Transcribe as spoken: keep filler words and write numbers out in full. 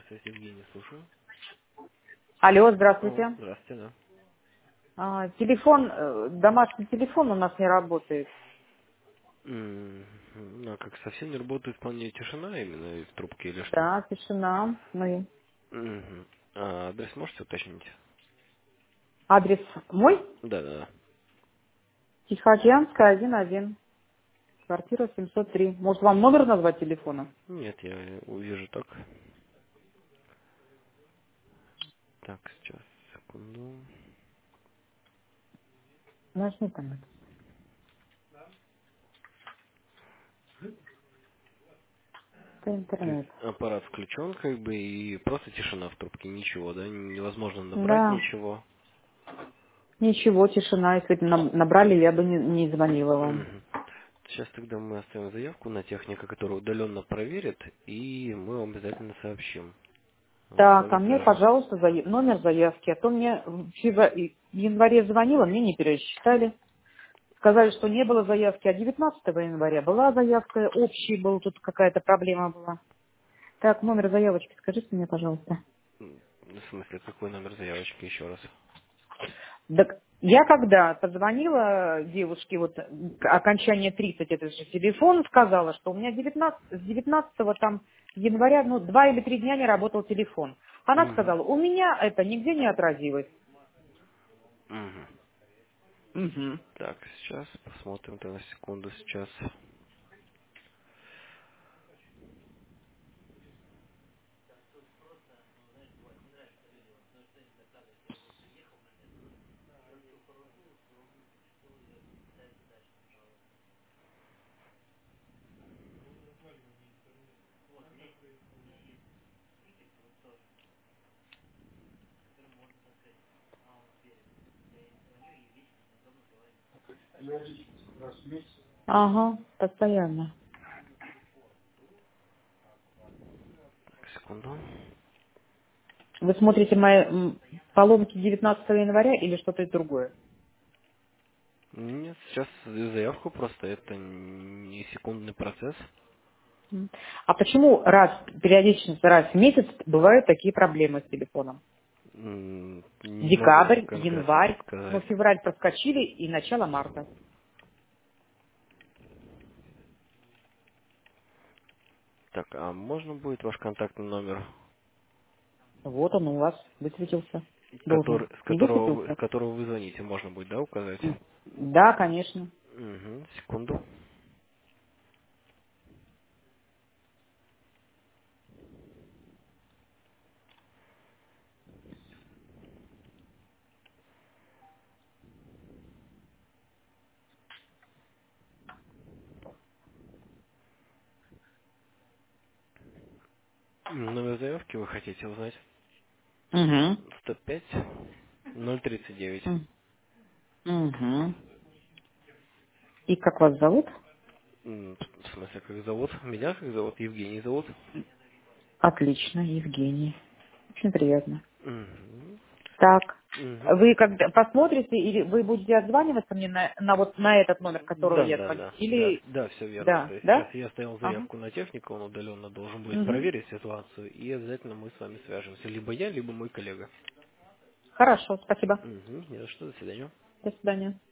Связь Евгений, слушаю. Алло, О, здравствуйте. здравствуйте, да. А, телефон, э, домашний телефон у нас не работает. М, Ну, а как совсем не работает вполне тишина именно и в трубке или что? Да, тишина. Мы. Мгм. А адрес можете уточнить? Адрес мой? Да, да, да. Тихоокеанская, один один. Квартира семьсот три. Может, вам номер назвать телефона? Нет, я увижу так. Так, сейчас, секунду. Нажми там это. Это То есть интернет. аппарат включен, как бы, и просто тишина в трубке, ничего, да? Невозможно набрать Да. ничего. Ничего, тишина. Если бы нам набрали, я бы не, не звонила вам. Мгм. Сейчас тогда мы оставим заявку на техника, который удаленно проверит, и мы вам обязательно сообщим. Мы с Да, ко вами мне, свяжемся. пожалуйста, зая- номер заявки. А то мне в февра- в январе звонила, мне не пересчитали. Сказали, что не было заявки, а девятнадцатого января была заявка, общий был, тут какая-то проблема была. Так, номер заявочки скажите мне, пожалуйста. М, В смысле, какой номер заявочки еще раз? Так я когда позвонила девушке, вот к- окончание тридцать, это же телефон, сказала, что у меня девятнадцатого, с девятнадцатого там января, ну, два или три дня не работал телефон. Она Угу. сказала, у меня это нигде не отразилось. Угу. Угу. Так, сейчас посмотрим, то на секунду сейчас. Ага, постоянно. Так, секунду. Вы смотрите мои м, поломки девятнадцатого января или что-то другое? Нет, сейчас заявку просто, это не секундный процесс. М. А почему раз, периодично, раз в месяц бывают такие проблемы с телефоном? М, Не могу вам Декабрь, конкретно январь, ну, сказать. февраль проскочили и начало марта. Так, а можно будет ваш контактный номер, Вот он у вас высветился. Должен. который, с Не которого вы, с высветился? которого вы звоните, можно будет, да, указать? М. Да, конечно. Угу, секунду. М, Номер заявки вы хотите узнать? Угу. сто пять ноль тридцать девять. Угу. И как вас зовут? М, В смысле, как зовут? Меня как зовут? Евгений зовут. Отлично, Евгений. Очень приятно. Угу. Так. Угу. Вы когда посмотрите, или вы будете отзваниваться мне на, на вот на этот номер, который Да, я да, звоню? да, да, Или да, все верно. да, То есть сейчас да? я оставил Ага. заявку на техника, он удаленно должен будет Угу. проверить ситуацию, и обязательно мы с вами свяжемся. Либо я, либо мой коллега. Хорошо, спасибо. Угу. Не за что, до свидания. До свидания.